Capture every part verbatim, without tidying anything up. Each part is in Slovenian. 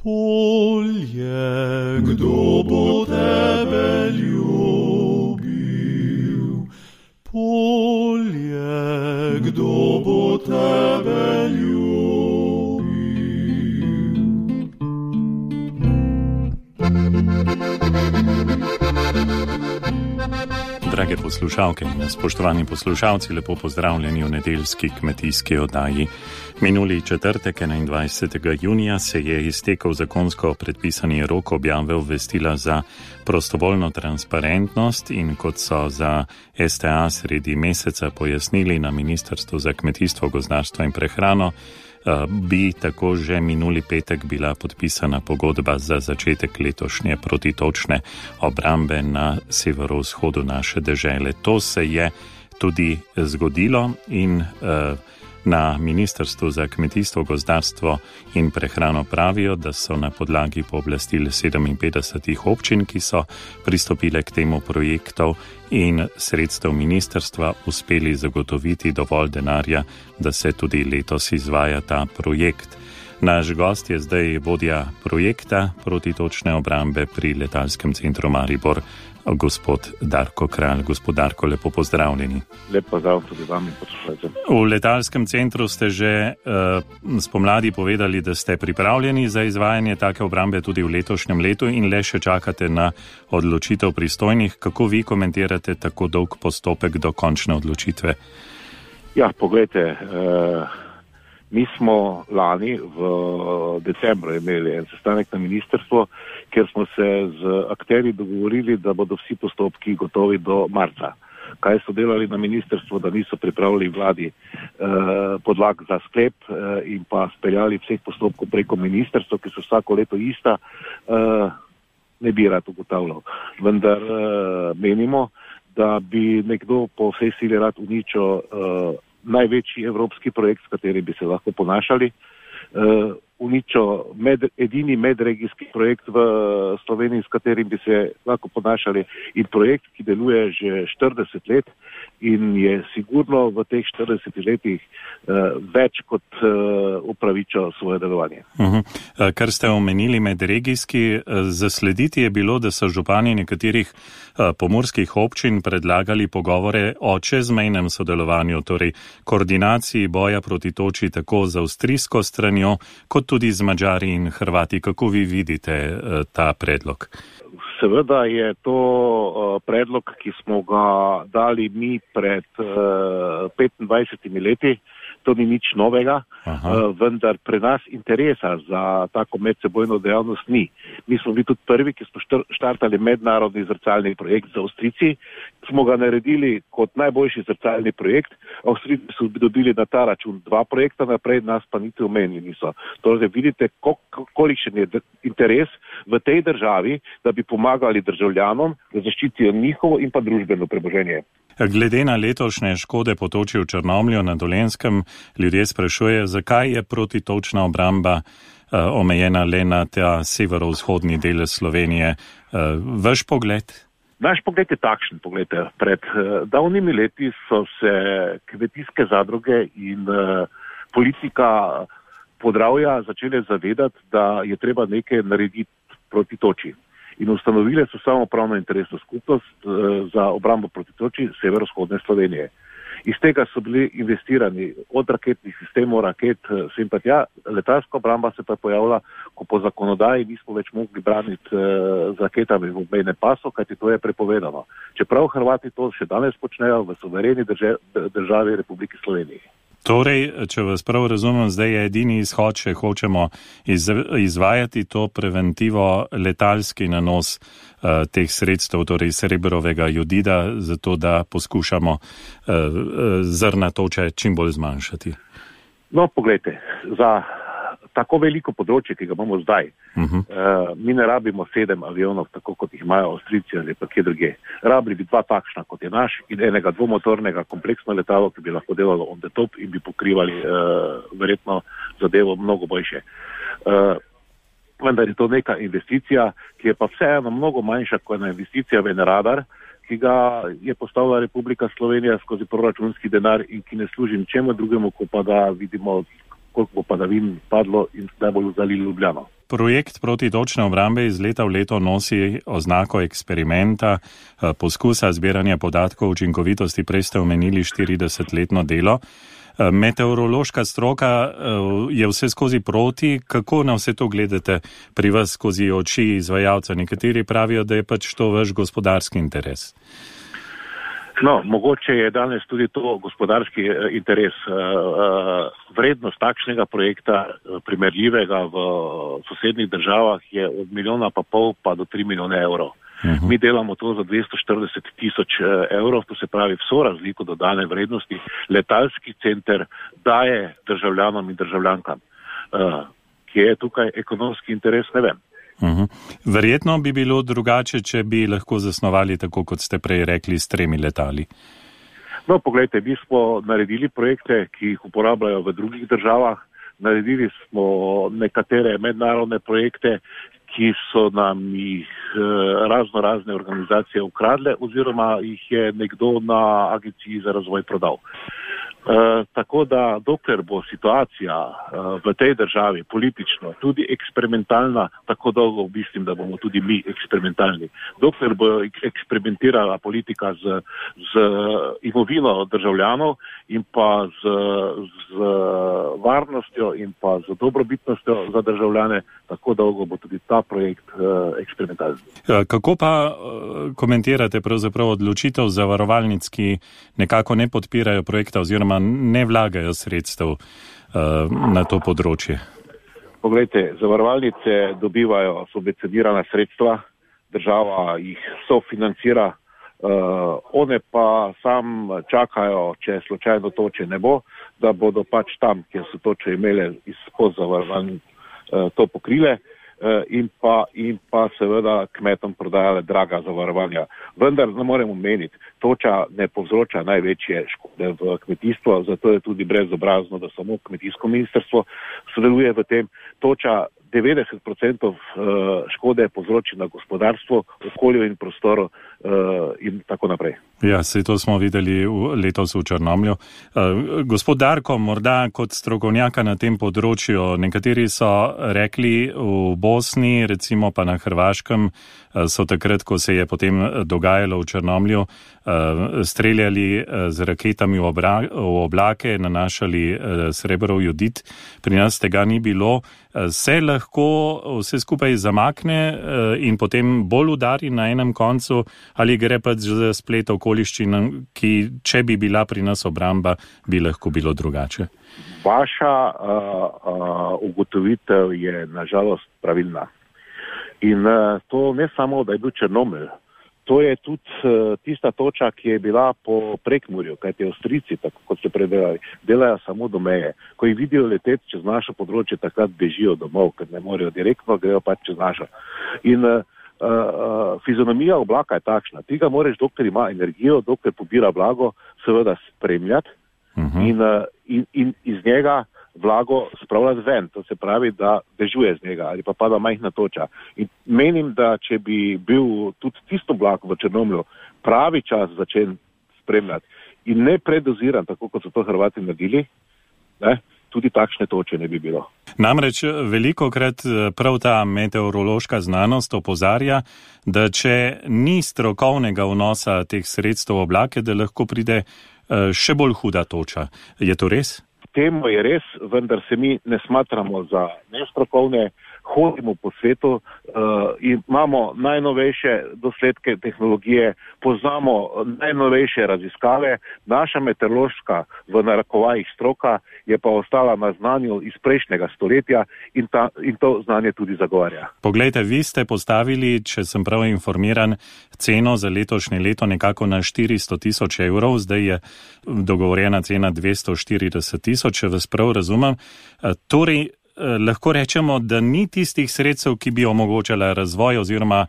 Polje, kdo bo tebe ljubil? Polje, kdo bo tebe ljubil? Drage poslušalke in spoštovani poslušalci, lepo pozdravljeni v nedeljski kmetijski oddaji. Minuli četrtek, enaindvajsetega junija, se je iztekel zakonsko predpisani rok objave obvestila za prostovoljno transparentnost in kot so za S T A sredi meseca pojasnili na Ministrstvu za kmetijstvo, gozdarstvo in prehrano, bi tako že minuli petek bila podpisana pogodba za začetek letošnje protitočne obrambe na severovzhodu naše dežele. To se je tudi zgodilo in uh, na Ministrstvu za kmetijstvo, gozdarstvo in prehrano pravijo, da so na podlagi pooblastil sedeminpetdesetih občin, ki so pristopile k temu projektu in sredstev ministrstva, uspeli zagotoviti dovolj denarja, da se tudi letos izvaja ta projekt. Naš gost je zdaj vodja projekta protitočne obrambe pri Letalskem centru Maribor, gospod Darko Kralj. Gospod Darko, lepo pozdravljeni. Lep pozdrav tudi vam in poslušalcem. V Letalskem centru ste že uh, spomladi povedali, da ste pripravljeni za izvajanje take obrambe tudi v letošnjem letu in le še čakate na odločitev pristojnih. Kako vi komentirate tako dolg postopek do končne odločitve? Ja, poglejte, uh, mi smo lani v decembru imeli en sestanek na ministrstvu, kjer smo se z akterji dogovorili, da bodo vsi postopki gotovi do marca. Kaj so delali na ministrstvu, da niso pripravili vladi eh, podlag za sklep eh, in pa speljali vseh postopkov preko ministrstva, ki so vsako leto ista, eh, ne bi rad ugotavljal. Vendar eh, menimo, da bi nekdo po vsej sili rad uničil eh, največji evropski projekt, s katerim bi se lahko ponašali, uh, uničil med, edini medregijski projekt v Sloveniji, s katerim bi se lahko ponašali, in projekt, ki deluje že štirideset let in je sigurno v teh štiridesetih letih uh, več kot uh, upravičil svoje delovanje. Uh-huh. Kar ste omenili medregijski, zaslediti je bilo, da so župani nekaterih uh, pomurskih občin predlagali pogovore o čezmejnem sodelovanju, torej koordinaciji boja proti toči tako z avstrijsko stranjo, kot tudi z Madžari in Hrvati. Kako vi vidite uh, ta predlog? Seveda je to uh, predlog, ki smo ga dali mi pred uh, petindvajsetimi leti. To ni nič novega, uh, vendar pri nas interesa za tako medsebojno dejavnost ni. Mi smo bili tudi prvi, ki smo štartali mednarodni zrcalni projekt z Avstrijci. Smo ga naredili kot najboljši zrcalni projekt. Avstrijci so dobili na ta račun dva projekta, naprej nas pa niti omenili niso. Torej vidite, kolikšen je interes v tej državi, da bi pomagali državljanom, da zaščitijo njihovo in pa družbeno premoženje. Glede na letošnje škode po toči v Črnomlju na Dolenjskem, ljudje sprašujejo, zakaj je protitočna obramba uh, omejena le na ta severovzhodni del Slovenije. Uh, vaš pogled? Naš pogled je takšen. Poglejte, pred uh, davnimi leti so se kmetijske zadruge in uh, politika Podravja začele zavedati, da je treba nekaj narediti proti toči. In ustanovile so samopravno interesno skupnost e, za obrambo proti toči severovzhodne Slovenije. Iz tega so bili investirani od raketnih sistemov, raket, sem pa tja, letalska obramba se pa pojavila, ko po zakonodaji nismo več mogli braniti e, z raketami v obmejnem pasu, kajti to je prepovedano. Čeprav Hrvati to še danes počnejo v suvereni drže, državi Republike Slovenije. Torej, če vas prav razumem, zdaj je edini izhod, če hočemo iz, izvajati to preventivo, letalski nanos uh, teh sredstev, torej srebrovega jodida, zato da poskušamo uh, zrna toče čim bolj zmanjšati. No, poglejte, za tako veliko področje, ki ga imamo zdaj, uh-huh. uh, mi ne rabimo sedem avionov, tako kot jih imajo Avstrijci ali pa kje druge. Rabili bi dva takšna, kot je naš, in enega dvomotornega kompleksno letalo, ki bi lahko delalo on the top in bi pokrivali uh, verjetno zadevo mnogo boljše. Uh, vendar je to neka investicija, ki je pa vseeno mnogo manjša kot ena investicija v en radar, ki ga je postavila Republika Slovenija skozi proračunski denar in ki ne služi ničemu drugemu, ko pa da vidimo koliko bo padavin padlo in kdaj bo zalilo Ljubljano. Projekt protitočne obrambe iz leta v leto nosi oznako eksperimenta, poskusa zbiranja podatkov o učinkovitosti. Prej ste omenili štiridesetletno delo. Meteorološka stroka je vse skozi proti. Kako na vse to gledate pri vas skozi oči izvajalca? Nekateri pravijo, da je pač to vaš gospodarski interes. No, mogoče je danes tudi to gospodarski interes. Vrednost takšnega projekta, primerljivega v sosednjih državah, je od milijona pa pol pa do tri milijone evrov. Uh-huh. Mi delamo to za dvesto štirideset tisoč evrov, to se pravi vso razliko dodane vrednosti. Letalski center daje državljanom in državljankam. Kje je tukaj ekonomski interes, ne vem. Uhum. Verjetno bi bilo drugače, če bi lahko zasnovali tako, kot ste prej rekli, s tremi letali. No, poglejte, mi smo naredili projekte, ki jih uporabljajo v drugih državah. Naredili smo nekatere mednarodne projekte, ki so nam jih razno razne organizacije ukradle oziroma jih je nekdo na agenciji za razvoj prodal. Uh, tako da dokler bo situacija uh, v tej državi politično, tudi eksperimentalna, tako dolgo mislim, da bomo tudi mi eksperimentalni. Dokler bo eksperimentirala politika z, z imovino državljanov in pa z, z varnostjo in pa z dobrobitnostjo za državljane, tako dolgo bo tudi ta projekt uh, eksperimentalni. Kako pa uh, komentirate pravzaprav odločitev zavarovalnic, ki nekako ne podpirajo projekta oziroma ne vlagajo sredstev uh, na to področje? Poglejte, zavarovalnice dobivajo subvencionirana sredstva, država jih sofinancira, uh, one pa sam čakajo, če slučajno toče ne bo, da bodo pač tam, kjer so toče imele izpod zavarovalnic, uh, to pokrile. In pa, in pa seveda kmetom prodajale draga zavarovanja. Vendar ne moremo meniti, toča ne povzroča največje škode v kmetijstvo, zato je tudi brezobrazno, da samo kmetijsko ministrstvo sodeluje v tem. Toča devetdeset procentov škode povzroči na gospodarstvo, okolju in prostoru in tako naprej. Ja, saj to smo videli letos v Črnomlju. Gospod Darko, morda kot strokovnjaka na tem področju, nekateri so rekli v Bosni, recimo pa na Hrvaškem, so takrat, ko se je potem dogajalo v Črnomlju, streljali z raketami v oblake, nanašali srebrov jodid. Pri nas tega ni bilo. Se lahko vse skupaj zamakne in potem bolj udari na enem koncu, ali gre pa za splet okoliščin, ki, če bi bila pri nas obramba, bi lahko bilo drugače? Vaša uh, uh, ugotovitev je nažalost pravilna. In uh, to ne samo, da je bil Črnomelj, to je tudi uh, tista toča, ki je bila po Prekmurju, kajti Avstrijci, tako kot ste predelali, delajo samo do meje. Ko jih vidijo leteti čez naše področje, takrat bežijo domov, ker ne morejo direktno, grejo pač čez našo. In uh, uh, fizionomija oblaka je takšna. Ti ga moraš, dokler ima energijo, dokler pobira blago, seveda spremljati uh-huh. in, uh, in, in iz njega vlago spravljati ven, to se pravi, da dežuje z njega ali pa pada majhna toča. In menim, da če bi bil tudi tisto vlak v Črnomlju pravi čas začen spremljati in ne predoziran, tako kot so to Hrvati naredili, ne, tudi takšne toče ne bi bilo. Namreč velikokrat prav ta meteorološka znanost opozarja, da če ni strokovnega vnosa teh sredstev v oblake, da lahko pride še bolj huda toča. Je to res? Temu je res, vendar se mi ne smatramo za nestrokovne, hodimo po svetu uh, in imamo najnovejše dosledke tehnologije, poznamo najnovejše raziskave, naša meteorološka v narekovajih stroka je pa ostala na znanju iz prejšnjega stoletja in, ta, in to znanje tudi zagovarja. Poglejte, vi ste postavili, če sem prav informiran, ceno za letošnje leto nekako na štiristo tisoč evrov, zdaj je dogovorjena cena dvesto štirideset tisoč, če vas prav razumem. Torej, lahko rečemo, da ni tistih sredstev, ki bi omogočala razvoj oziroma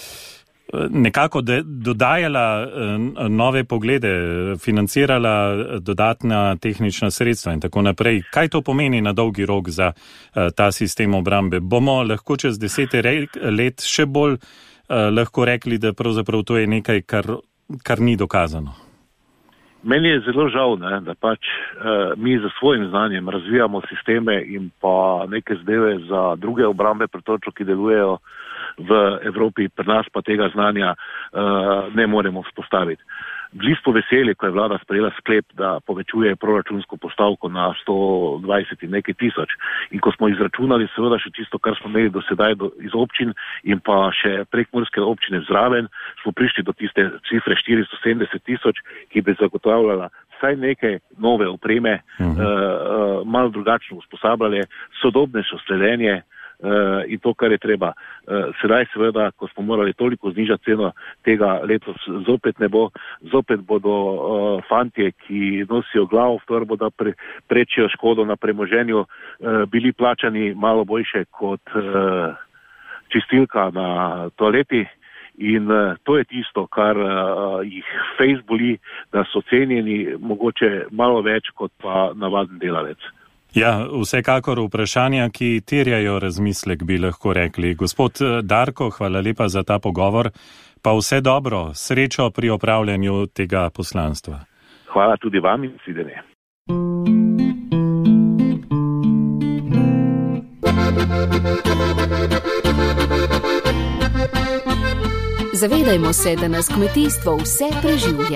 nekako dodajala nove poglede, financirala dodatna tehnična sredstva in tako naprej. Kaj to pomeni na dolgi rok za ta sistem obrambe? Bomo lahko čez deset let še bolj lahko rekli, da pravzaprav to je nekaj, kar, kar ni dokazano? Meni je zelo žal, ne, da pač uh, mi za svojim znanjem razvijamo sisteme in pa neke zadeve za druge obrambe pretočov, ki delujejo v Evropi, pri nas pa tega znanja uh, ne moremo vzpostaviti. Bili smo veseli, ko je vlada sprejela sklep, da povečuje proračunsko postavko na sto dvajset in nekaj tisoč. In ko smo izračunali seveda še tisto, kar smo imeli do sedaj do, iz občin in pa še prekmurske občine zraven, smo prišli do tiste cifre štiristo sedemdeset tisoč, ki bi zagotavljala vsaj nekaj nove opreme, uh-huh. uh, uh, malo drugačno usposabljanje, sodobnejše sledenje, Uh, in to, kar je treba. Uh, sedaj seveda, ko smo morali toliko znižati ceno, tega letos zopet ne bo. Zopet bodo uh, fantje, ki nosijo glavo v torbo, da pre, prečijo škodo na premoženju, uh, bili plačani malo boljše kot uh, čistilka na toaleti. In uh, to je tisto, kar uh, jih fejs boli, da so cenjeni mogoče malo več kot pa navaden delavec. Ja, vsekakor vprašanja, ki terjajo razmislek, bi lahko rekli. Gospod Darko, hvala lepa za ta pogovor, pa vse dobro, srečo pri opravljanju tega poslanstva. Hvala tudi vam in videnje. Zavedajmo se, da nas kmetijstvo vse preživlja.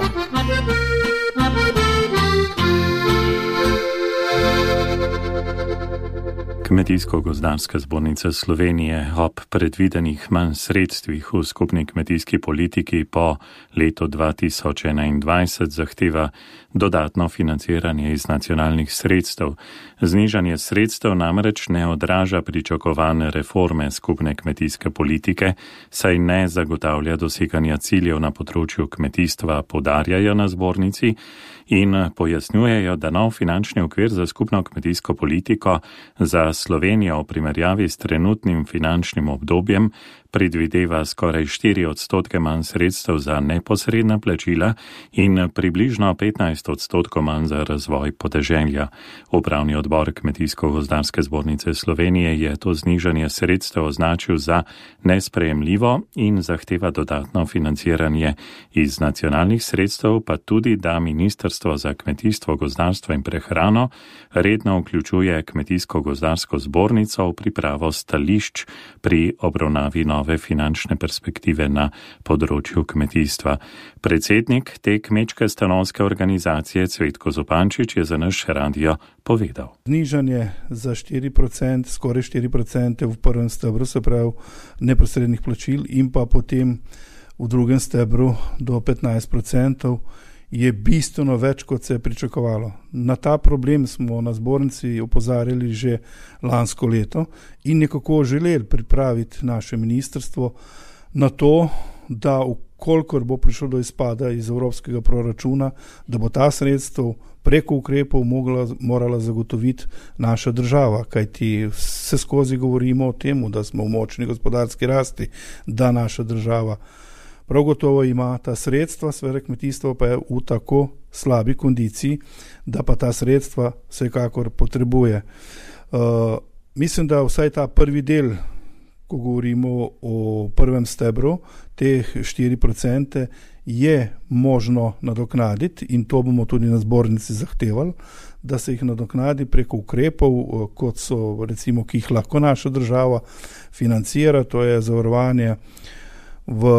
Kmetijsko-gozdarska zbornica Slovenije ob predvidenih manj sredstvih v skupni kmetijski politiki po letu dva tisoč enaindvajset zahteva dodatno financiranje iz nacionalnih sredstev. Znižanje sredstev namreč ne odraža pričakovane reforme skupne kmetijske politike, saj ne zagotavlja doseganja ciljev na področju kmetijstva, poudarjajo na zbornici in pojasnjujejo, da nov finančni okvir za skupno kmetijsko politiko za Slovenijo v primerjavi s trenutnim finančnim obdobjem predvideva skoraj štiri odstotke manj sredstev za neposredna plačila in približno petnajst odstotkov manj za razvoj podeželja. Upravni odbor Kmetijsko-gozdarske zbornice Slovenije je to znižanje sredstev označil za nesprejemljivo in zahteva dodatno financiranje iz nacionalnih sredstev, pa tudi, da Ministrstvo za kmetijstvo, gozdarstvo in prehrano redno vključuje Kmetijsko-gozdarsko zbornico v pripravo stališč pri obravnavi nove finančne perspektive na področju kmetijstva. Predsednik te kmečke stanovske organizacije Cvetko Zupančič je za naš radio povedal. Znižanje za štiri procente, skoraj štiri procente v prvem stebru, se pravi neposrednih plačil, in pa potem v drugem stebru do petnajst procentov, je bistveno več, kot se je pričakovalo. Na ta problem smo na zbornici opozarjali že lansko leto in nekako želeli pripraviti naše ministrstvo na to, da kolikor bo prišlo do izpada iz evropskega proračuna, da bo ta sredstev preko ukrepov mogla, morala zagotoviti naša država, kajti vse skozi govorimo o tem, da smo v močni gospodarski rasti, da naša država prav gotovo ima ta sredstva, seveda kmetijstvo pa je v tako slabi kondiciji, da pa ta sredstva vsekakor potrebuje. Uh, mislim, da vsaj ta prvi del, ko govorimo o prvem stebru, teh štiri procente je možno nadoknaditi in to bomo tudi na zbornici zahtevali, da se jih nadoknadi preko ukrepov, kot so recimo, ki jih lahko naša država financira, to je zavarovanje V,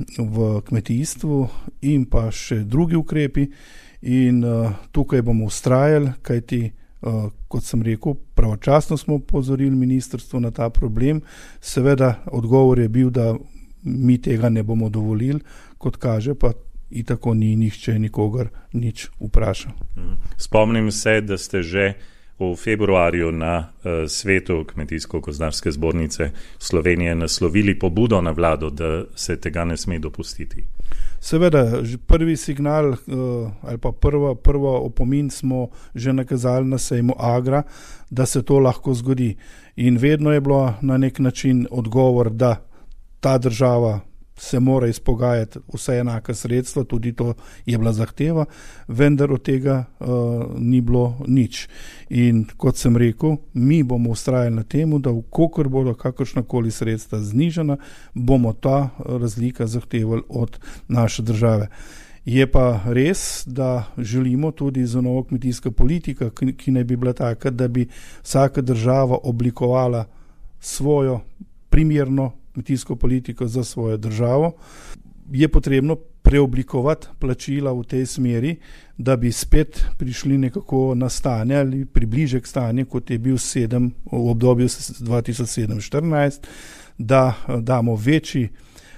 v kmetijstvu in pa še drugi ukrepi in uh, tukaj bomo ustrajali, kajti, uh, kot sem rekel, pravočasno smo pozorili ministrstvo na ta problem. Seveda odgovor je bil, da mi tega ne bomo dovolili, kot kaže, pa i tako ni nihče nikogar nič vprašal. Spomnim se, da ste že v februarju na uh, svetu Kmetijsko-gozdarske zbornice Slovenije naslovili pobudo na vlado, da se tega ne sme dopustiti. Seveda, prvi signal uh, ali pa prva, prva opomin smo že nakazali na sejmu Agra, da se to lahko zgodi. In vedno je bilo na nek način odgovor, da ta država se mora izpogajati vse enaka sredstva, tudi to je bila zahteva, vendar od tega uh, ni bilo nič. In kot sem rekel, mi bomo ustrajali na temu, da vkokor bodo kakršnakoli sredstva znižana, bomo ta razlika zahtevali od naše države. Je pa res, da želimo tudi za novo kmetijska politika, ki, ki naj bi bila taka, da bi vsaka država oblikovala svojo primerno kmetijsko politiko za svojo državo. Je potrebno preoblikovati plačila v tej smeri, da bi spet prišli nekako na stanje ali približek stanje, kot je bil sedem, v obdobju dva tisoč sedem štirinajst, da damo večji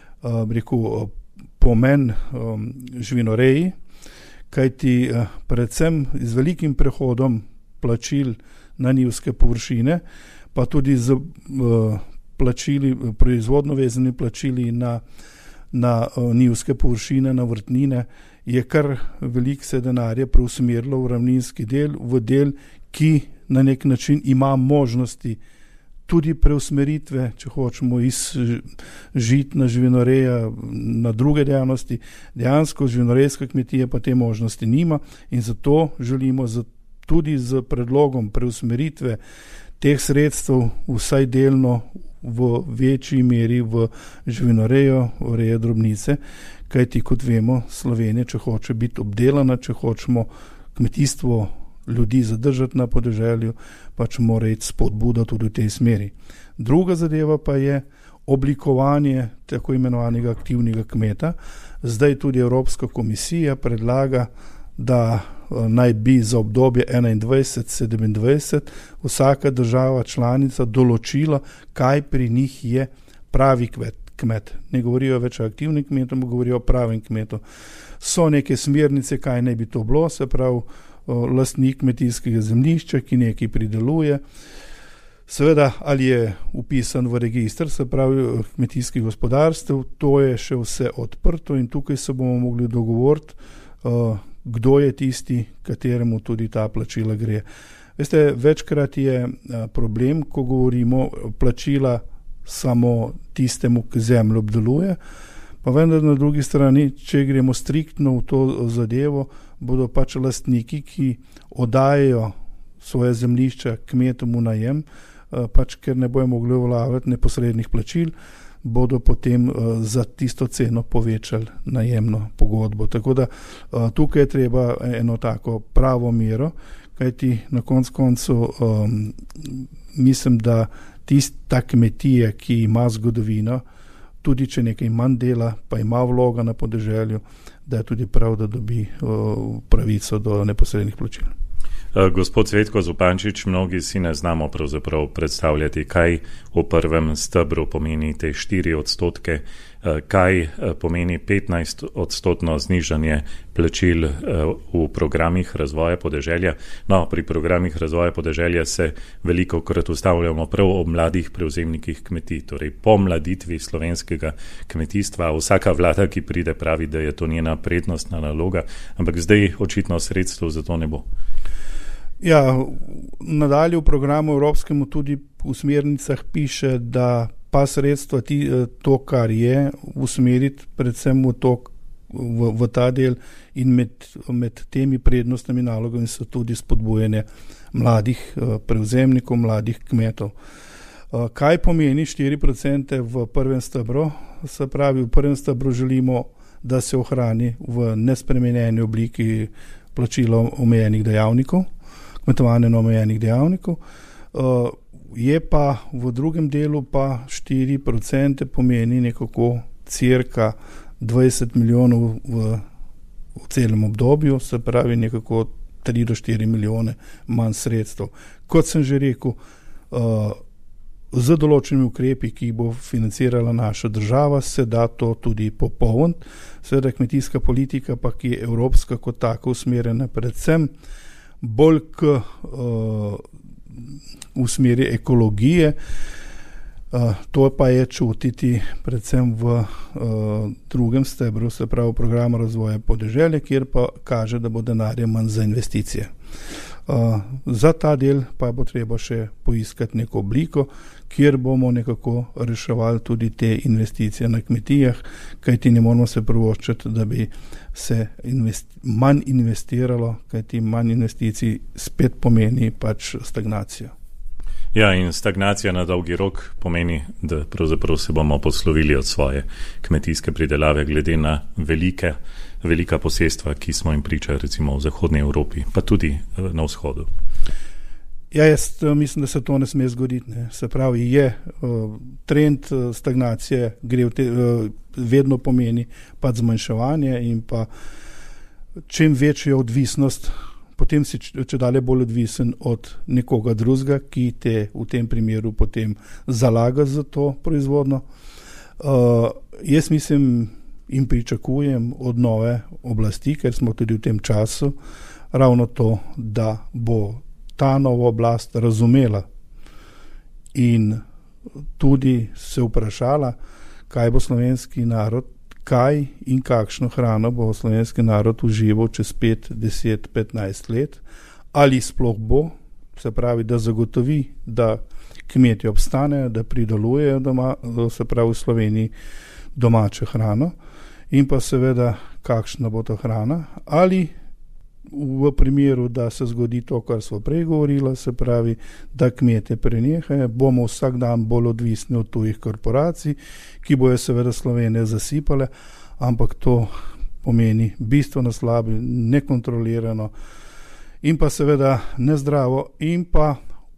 rekel, pomen um, živinoreji, kajti uh, predvsem z velikim prehodom plačil na njivske površine, pa tudi z uh, plačili, proizvodno vezani plačili na, na uh, njivske površine, na vrtnine, je kar veliko se denarja preusmerilo v ravninski del, v del, ki na nek način ima možnosti tudi preusmeritve, če hočemo iz žitna živinoreja na druge dejavnosti. Dejansko živinorejska kmetija pa te možnosti nima in zato želimo z, tudi z predlogom preusmeritve teh sredstev vsaj delno v večji meri v živinorejo, ureje drobnice, kajti kot vemo, Slovenija, če hoče biti obdelana, če hočemo kmetijstvo ljudi zadržati na podeželju, pač mora iti spodbuda tudi v tej smeri. Druga zadeva pa je oblikovanje tako imenovanega aktivnega kmeta. Zdaj tudi Evropska komisija predlaga, da naj bi za obdobje enaindvajset sedemindvajset vsaka država članica določila, kaj pri njih je pravi kmet. kmet. Ne govorijo več o aktivnem kmetu, govorijo o pravem kmetu. So neke smernice, kaj naj bi to bilo, se pravi lastnik kmetijskega zemljišča, ki nekaj prideluje. Seveda, ali je upisan v registr, se pravi kmetijskih gospodarstev, to je še vse odprto in tukaj se bomo mogli dogovoriti, kdo je tisti, kateremu tudi ta plačila gre. Veste, večkrat je problem, ko govorimo plačila samo tistemu, ki zemljo obdeluje, pa vendar na drugi strani, če gremo striktno v to zadevo, bodo pač lastniki, ki oddajajo svoje zemljišča kmetom v najem, pač ker ne bojo mogli uveljavljati neposrednih plačil, bodo potem za tisto ceno povečali najemno pogodbo. Tako da tukaj je treba eno tako pravo mero, kajti na koncu koncu um, mislim, da tista kmetija, ki ima zgodovino, tudi če nekaj manj dela, pa ima vloga na podeželju, da je tudi prav, da dobi uh, pravico do neposrednih plačil. Gospod Cvetko Zupančič, mnogi si ne znamo pravzaprav predstavljati, kaj v prvem stebru pomeni te štiri odstotke, kaj pomeni petnajst odstotno znižanje plačil v programih razvoja podeželja. No, pri programih razvoja podeželja se veliko krat ustavljamo prav o mladih prevzemnikih kmetij, torej po mladitvi slovenskega kmetijstva. Vsaka vlada, ki pride, pravi, da je to njena prednostna naloga, ampak zdaj očitno sredstev za to ne bo. Ja, nadalje v programu evropskemu tudi v smernicah piše, da pa sredstva ti, to, kar je, usmeriti predvsem v, to, v, v ta del in med, med temi prednostnimi nalogami so tudi spodbujanje mladih prevzemnikov, mladih kmetov. Kaj pomeni štiri procente v prvem stebru? Se pravi, v prvem stebru želimo, da se ohrani v nespremenjeni obliki plačilo omejenih dejavnikov, kmetovanje na omejenih dejavnikov. Uh, je pa v drugem delu pa štiri procente pomeni nekako cirka dvajset milijonov v, v celem obdobju, se pravi nekako tri do štiri milijone manj sredstev. Kot sem že rekel, uh, z določenimi ukrepi, ki bo financirala naša država, se da to tudi popolniti. Seveda kmetijska politika pa, ki je evropska kot tako usmerjena predvsem bolj k uh, v smeri ekologije, uh, to pa je čutiti predvsem v uh, drugem stebru, se pravi programa razvoja podeželja, kjer pa kaže, da bo denarja manj za investicije. Uh, za ta del pa bo treba še poiskati neko obliko, kjer bomo nekako reševali tudi te investicije na kmetijah, kajti ne moramo se privoščiti, da bi se investi- manj investiralo, kajti manj investicij spet pomeni pač stagnacijo. Ja, in stagnacija na dolgi rok pomeni, da pravzaprav se bomo poslovili od svoje kmetijske pridelave glede na velike, velika posestva, ki smo jim priča recimo v zahodni Evropi, pa tudi na vzhodu. Ja, jaz mislim, da se to ne sme zgoditi. Ne. Se pravi, je uh, trend uh, stagnacije, gre v te, uh, vedno pomeni pa zmanjševanje in pa čim večja odvisnost, potem si če dalje bolj odvisen od nekoga drugega, ki te v tem primeru potem zalaga za to proizvodno. Uh, jaz mislim in pričakujem od nove oblasti, ker smo tudi v tem času, ravno to, da bo ta nova oblast razumela in tudi se vprašala, kaj bo slovenski narod, kaj in kakšno hrano bo slovenski narod užival čez pet, deset, petnajst let, ali sploh bo, se pravi, da zagotovi, da kmetje obstanejo, da pridelujejo doma, se pravi v Sloveniji domačo hrano in pa seveda, kakšna bo ta hrana, ali v primeru, da se zgodi to, kar smo prej govorili, se pravi, da kmete prenehajo, bomo vsak dan bolj odvisni od tujih korporacij, ki bojo seveda Slovenije zasipale, ampak to pomeni bistveno slabo, nekontrolirano in pa seveda nezdravo in pa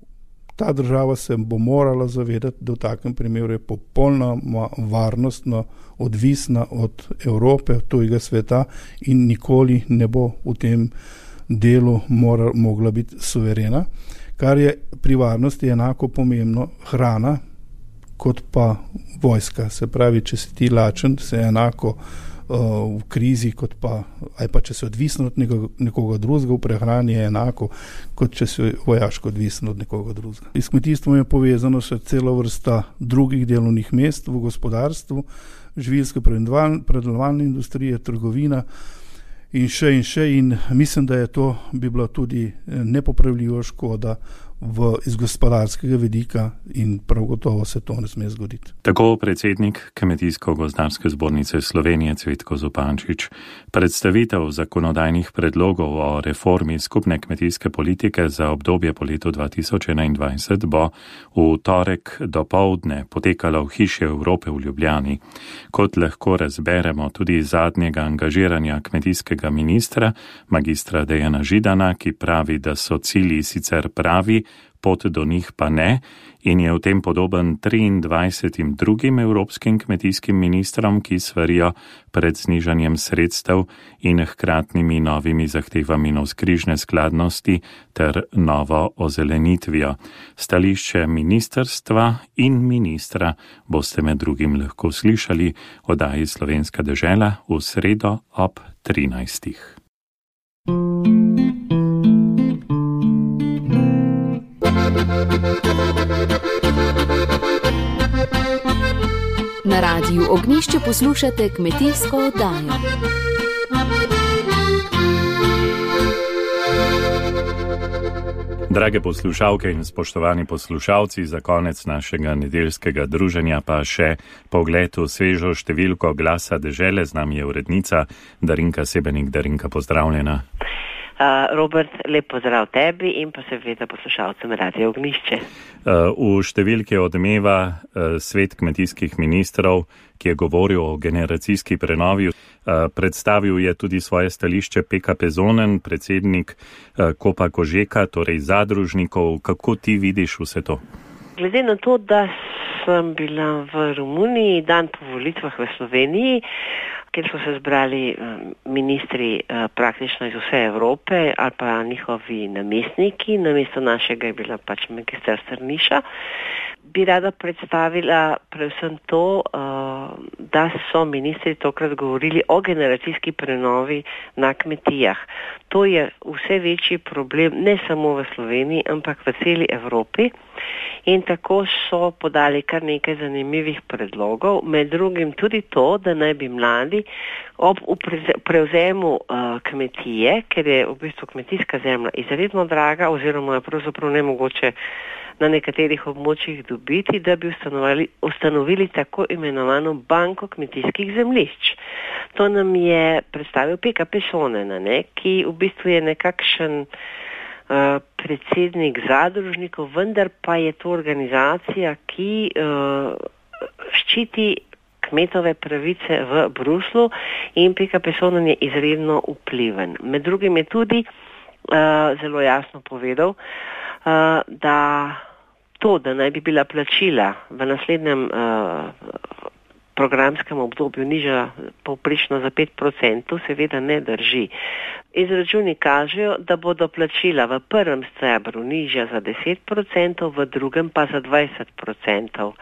ta država se bo morala zavedati, da v takem primeru je popolnoma varnostno odvisna od Evrope, od tujega sveta in nikoli ne bo v tem delu mora, mogla biti suverena, kar je pri varnosti enako pomembno hrana kot pa vojska. Se pravi, če si ti lačen, se enako uh, v krizi, kot pa, ali pa če si odvisen od nekoga, nekoga drugega, v prehrani je enako, kot če si vojaško odvisen od nekoga drugega. S kmetijstvom je povezano še celo vrsta drugih delovnih mest v gospodarstvu, živilske predelovalne industrije, trgovina in še in še in mislim, da je to bi bila tudi nepopravljiva škoda v, iz gospodarskega vidika in prav gotovo se to ne sme zgoditi. Tako predsednik Kmetijsko-gozdarske zbornice Slovenije Cvetko Zupančič. Predstavitev zakonodajnih predlogov o reformi skupne kmetijske politike za obdobje po letu dva tisoč enaindvajset bo v torek dopoldne potekala v Hiši Evrope v Ljubljani. Kot lahko razberemo tudi zadnjega angažiranja kmetijskega ministra, magistra Dejana Židana, ki pravi, da so cilji sicer pravi, pot do njih pa ne in je v tem podoben triindvajsetim drugim evropskim kmetijskim ministrom, ki svarijo pred znižanjem sredstev in hkratnimi novimi zahtevami navzkrižne skladnosti ter novo ozelenitvijo. Stališče ministrstva in ministra boste med drugim lahko slišali v oddaji Slovenska dežela v sredo ob trinajstih. Na Radiu Ognjišče poslušate kmetijsko oddajo. Drage poslušalke in spoštovani poslušalci, za konec našega nedeljskega druženja pa še pogled v svežo številko Glasa dežele. Z nami je urednica Darinka Sebenik. Darinka, pozdravljena. Uh, Robert, lep pozdrav tebi in pa seveda poslušalcem Radia Ognjišče. Uh, v številki odmeva uh, svet kmetijskih ministrov, ki je govoril o generacijski prenovi. Uh, predstavil je tudi svoje stališče P K P Zonen, predsednik uh, Kopa Kožeka, torej zadružnikov. Kako ti vidiš vse to? Glede na to, da sem bila v Romuniji dan po volitvah v Sloveniji, kjer so se zbrali ministri praktično iz vse Evrope ali pa njihovi namestniki, namesto našega je bila pač magister Strniša, bi rada predstavila predvsem to, da so ministri tokrat govorili o generacijski prenovi na kmetijah. To je vse večji problem ne samo v Sloveniji, ampak v celi Evropi. In tako so podali kar nekaj zanimivih predlogov, med drugim tudi to, da naj bi mladi ob prevzemu uh, kmetije, ker je v bistvu kmetijska zemlja izredno draga oziroma je pravzaprav nemogoče na nekaterih območjih dobiti, da bi ustanovili, ustanovili tako imenovano banko kmetijskih zemljišč. To nam je predstavil P K P Sonen, ne, ki v bistvu je nekakšen predsednik zadružnikov, vendar pa je to organizacija, ki uh, ščiti kmetove pravice v Bruslu in P K P Sonnen je izredno vpliven. Med drugim je tudi uh, zelo jasno povedal, uh, da to, da naj bi bila plačila v naslednjem uh, programskem obdobju nižja povprečno za pet procentov, seveda ne drži. Izračuni kažejo, da bodo plačila v prvem stebru nižja za deset procentov, v drugem pa za dvajset procentov.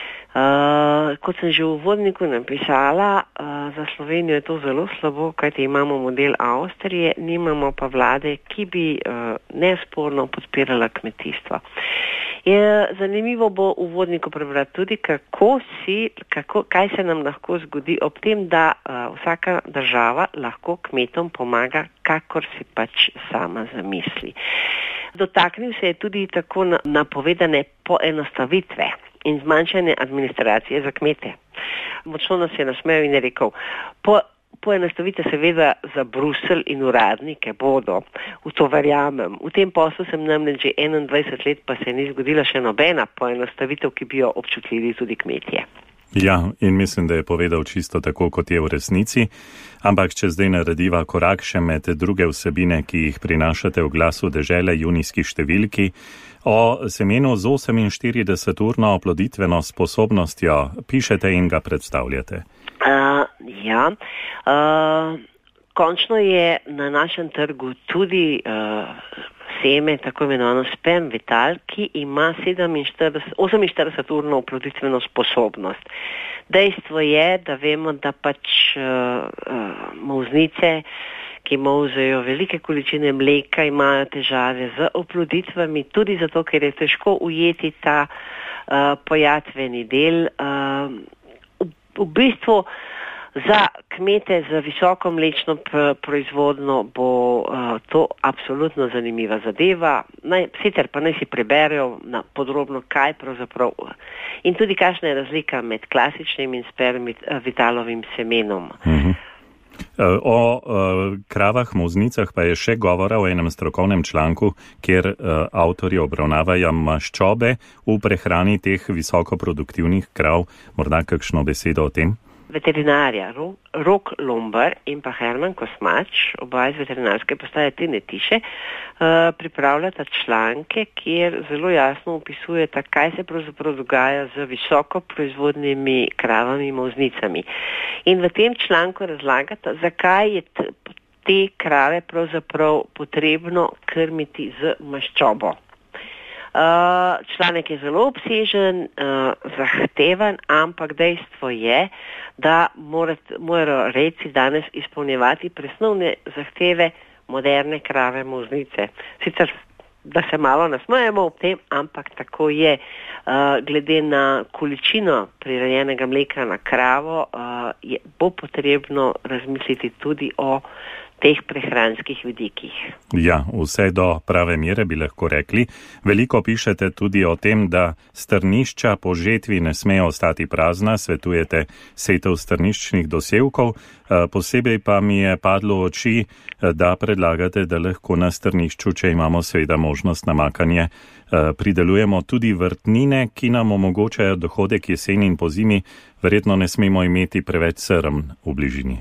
Uh, kot sem že v uvodniku napisala, uh, za Slovenijo je to zelo slabo, kajti imamo model Avstrije, nimamo pa vlade, ki bi uh, nesporno podpirala kmetijstvo. Je zanimivo bo v uvodniku prebrati tudi, kako si, kako, kaj se nam lahko zgodi ob tem, da uh, vsaka država lahko kmetom pomaga, kakor si pač sama zamisli. Dotaknil se je tudi tako napovedane poenostavitve in zmanjšanje administracije za kmete. Močno nas je nasmejal in je rekel, po, poenostavite seveda za Bruselj in uradnike bodo, v to verjamem. V tem poslu sem namreč že enaindvajset let, pa se ni zgodila še nobena poenostavitev, ki bi jo občutili tudi kmetje. Ja, in mislim, da je povedal čisto tako, kot je v resnici. Ampak, če zdaj narediva korak še med druge vsebine, ki jih prinašate v Glasu dežele, junijski številki, o semenu z oseminštirideseturno oploditveno sposobnostjo pišete in ga predstavljate. Uh, ja, uh, končno je na našem trgu tudi uh, seme, tako imenovano sperm vital, ki ima oseminštirideseturno oploditveno sposobnost. Dejstvo je, da vemo, da pač uh, uh, molznice, ki molzejo velike količine mleka, imajo težave z oploditvami, tudi zato, ker je težko ujeti ta uh, pojatveni del. Uh, v, v bistvu za kmete z visoko mlečno proizvodno bo uh, to absolutno zanimiva zadeva. Naj, sicer pa naj si preberejo na podrobno, kaj pravzaprav in tudi kakšna je razlika med klasičnim in sperm vitalovim semenom. Mhm. O kravah molznicah pa je še govora v enem strokovnem članku, kjer avtorji obravnavajo maščobe v prehrani teh visokoproduktivnih krav. Morda kakšno besedo o tem? Veterinarja Rok Lombar in pa Herman Kosmač, oba iz veterinarske postaje Tine Tiše, uh, pripravljata članke, kjer zelo jasno opisujeta, kaj se pravzaprav dogaja z visoko proizvodnimi kravami in molznicami. In v tem članku razlagata, zakaj je t- te krave pravzaprav potrebno krmiti z maščobo. Uh, članek je zelo obsežen, uh, zahteven, ampak dejstvo je, da morajo rejci danes izpolnjevati presnovne zahteve moderne krave molznice. Sicer, da se malo nasmejemo ob tem, ampak tako je. Uh, glede na količino prirejenega mleka na kravo, uh, je, bo potrebno razmisliti tudi o teh prehranskih vidikih. Ja, vse do prave mere bi lahko rekli. Veliko pišete tudi o tem, da strnišča po žetvi ne smejo ostati prazna, svetujete setev strniščnih dosevkov. Posebej pa mi je padlo v oči, da predlagate, da lahko na strnišču, če imamo seveda možnost namakanja, pridelujemo tudi vrtnine, ki nam omogočajo dohodek jeseni in pozimi. Verjetno ne smemo imeti preveč srn v bližini.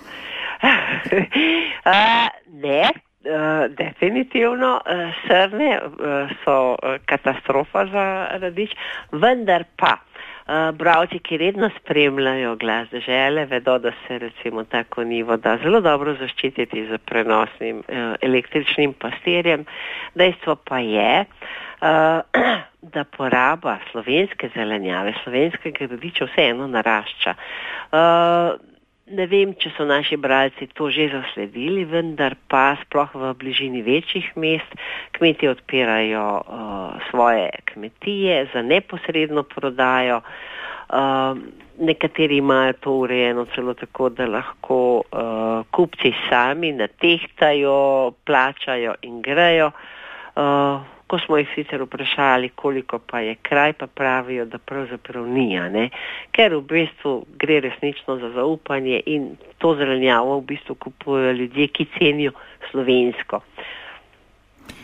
Uh, ne, uh, definitivno uh, srne uh, so uh, katastrofa za radič, vendar pa uh, bralci, ki redno spremljajo Glas dežele, vedo, da se recimo tako nivo da zelo dobro zaščititi z prenosnim uh, električnim pastirjem. Dejstvo pa je, uh, da poraba slovenske zelenjave, slovenskega radiča vseeno narašča. Uh, Ne vem, če so naši bralci to že zasledili, vendar pa sploh v bližini večjih mest kmetje odpirajo uh, svoje kmetije za neposredno prodajo. Uh, nekateri imajo to urejeno celo tako, da lahko uh, kupci sami natehtajo, plačajo in grejo. Uh, Ko smo jih sicer vprašali, koliko pa je kraj, pa pravijo, da pravzaprav ni, ne? Ker v bistvu gre resnično za zaupanje in to zelenjavo v bistvu kupujejo ljudje, ki cenijo slovensko.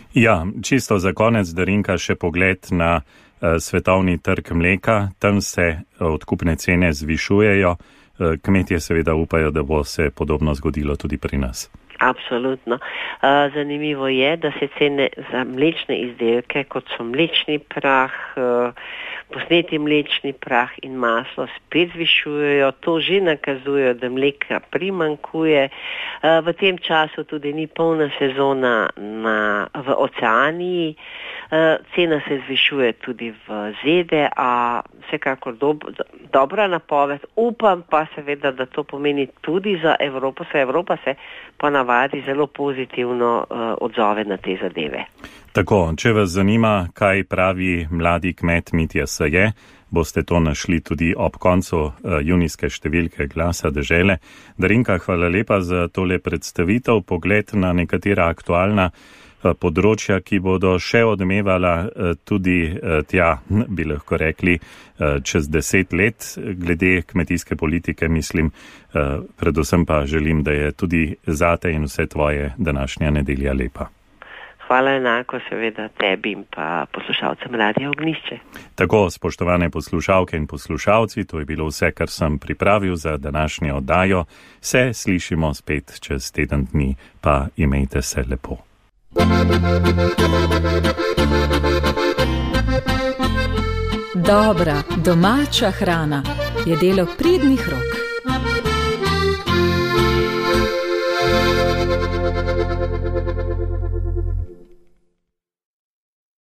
Ja, čisto za konec, Darinka, še pogled na uh, svetovni trg mleka. Tam se odkupne cene zvišujejo. Uh, kmetje seveda upajo, da bo se podobno zgodilo tudi pri nas. Absolutno. Uh, zanimivo je, da se cene za mlečne izdelke, kot so mlečni prah, uh, posneti mlečni prah in maslo, spet zvišujejo. To že nakazuje, da mleka primankuje. Uh, v tem času tudi ni polna sezona na, v Oceaniji. Uh, cena se zvišuje tudi v Z D A. Vsekakor dob, dobra napoved. Upam pa seveda, da to pomeni tudi za Evropo. Se Evropa se ponavadi zelo pozitivno uh, odzove na te zadeve. Tako, če vas zanima, kaj pravi mladi kmet Mitja Saje, boste to našli tudi ob koncu uh, junijske številke Glasa dežele. Darinka, hvala lepa za tole predstavitev, pogled na nekatera aktualna uh, področja, ki bodo še odmevala uh, tudi uh, tja, bi lahko rekli, uh, čez deset let glede kmetijske politike, mislim, uh, predvsem pa želim, da je tudi zate in vse tvoje današnja nedelja lepa. Hvala enako seveda tebi in pa poslušalcem Radia Ognjišče. Tako, spoštovane poslušalke in poslušalci, to je bilo vse, kar sem pripravil za današnjo oddajo. Se slišimo spet čez teden dni, pa imejte se lepo. Dobra, domača hrana je delo pridnih rok.